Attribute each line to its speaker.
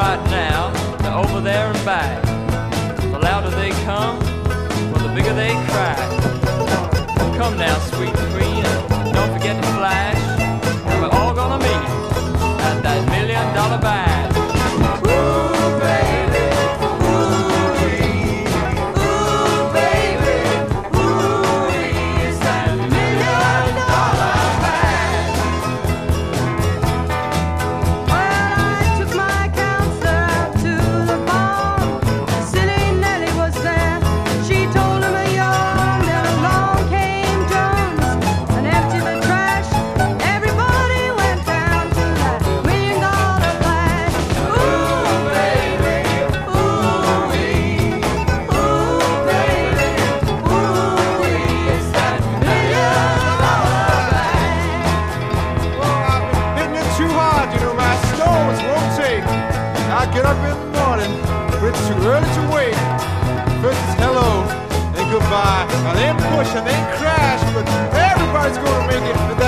Speaker 1: right now, they're over there and back. The louder they come, well, the bigger they crack. Come now, sweet queen, and don't forget to flash. And we're all gonna meet at that $1 million bag. Ooh, baby, ooh-wee. Ooh, baby, ooh-wee. It's that $1 million bag.
Speaker 2: Well, I took my counselor out to the barn. Silly Nellie was there. She told him a yarn. Then along came Jones and emptied the trash. Everybody went down to that $1 million flash. Ooh, baby, ooh-wee. Ooh, baby, ooh-wee. It's that $1 million bag.
Speaker 3: Well, I've been hitting it too hard, you know, my stones won't take. I get up in the morning, but it's too early to wake. First it's hello, then goodbye, and then push, and then crash, but everybody's gonna make it for that